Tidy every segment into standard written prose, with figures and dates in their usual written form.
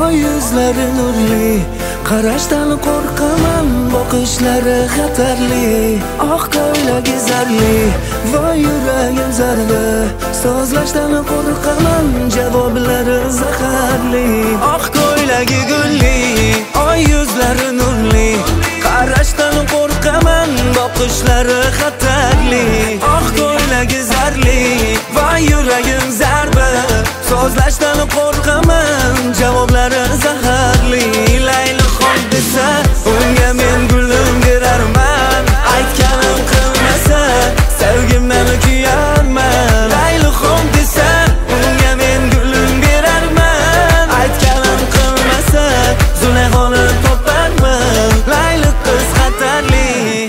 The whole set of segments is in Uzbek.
Oy yuzlari nurli, qarashdan qo'rqaman, boqishlari xatarli. Oq ko'ylagi zarli, voy yuragim zarda. So'zlashdan qo'rqaman, javoblari zaharli. Oq ko'ylagi gulli, oy yuzlari nurli, qarashdan qo'rqaman, boqishlari xatarli. Oq ko'ylagi zarli, voy yuragim zarba. So'zlashdan qo'rqaman, javoblari zaharli. Laylaxon desa, unga men gulim berarman. Aytganim qilmasa, sevgimdan kuyarman. Laylaxon desa, unga men gulim berarman. Aytganim qilmasa, Zulayxonni toparman. Layli qiz xatarli.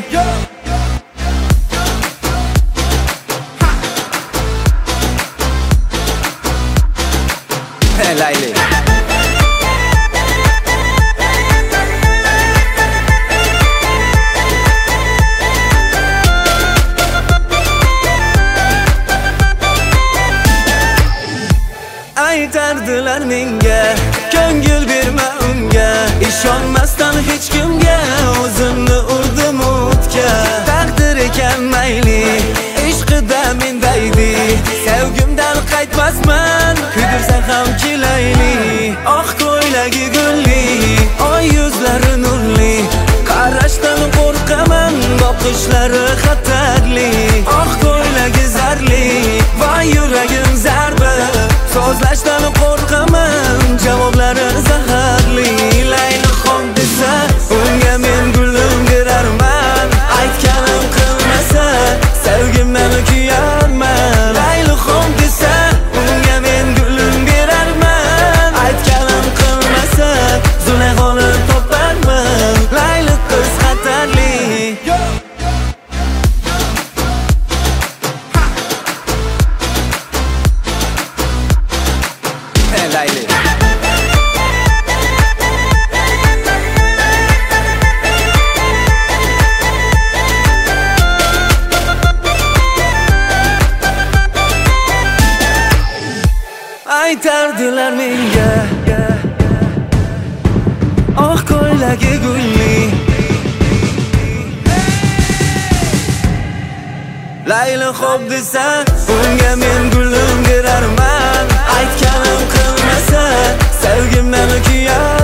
Layli aytardilar menga, ko'ngil berma unga. Ishonmasdan hech kimga, o'zimni urdim o'tga. Taqdir ekan mayli, ishqida mendaydi. Sevgimdan qaytmasman, kuydirsa ham kelayli. Oq ko'ylagi gulli, oy yuzlari nurli, qarashdan qo'rqaman, boqishlari xatarli. Oq ko'ylagi zarli, voy yuragim zarba. So'zlashdan qo'rqaman, javoblari zaharli. Laylaxon desa, unga men gulim berarman. Aytganim qilmasa, sevgimdan kuyarman. Laylaxon desa, unga men gulim berarman. Aytganim qilmasa, Zulayxonni toparman. Layli qiz xatarli. Layli aytardilar menga, oq ko'ylagi gulli, Layli xo'p desa, unga men gulim berarman. Aytganim qilmasa, sevgimdan kuyar.